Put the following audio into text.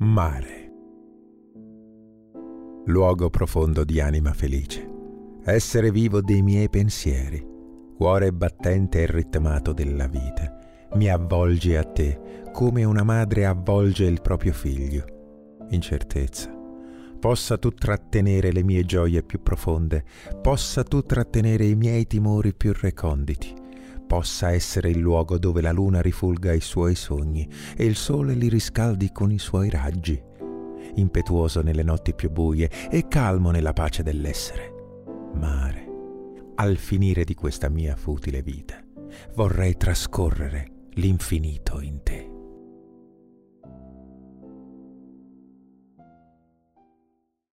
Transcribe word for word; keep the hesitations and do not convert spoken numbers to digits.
Mare. Luogo profondo di anima felice, essere vivo dei miei pensieri, cuore battente e ritmato della vita, mi avvolgi a te come una madre avvolge il proprio figlio. Incertezza, possa tu trattenere le mie gioie più profonde, possa tu trattenere i miei timori più reconditi, possa essere il luogo dove la luna rifulga i suoi sogni e il sole li riscaldi con i suoi raggi, impetuoso nelle notti più buie e calmo nella pace dell'essere. Mare, al finire di questa mia futile vita, vorrei trascorrere l'infinito in te.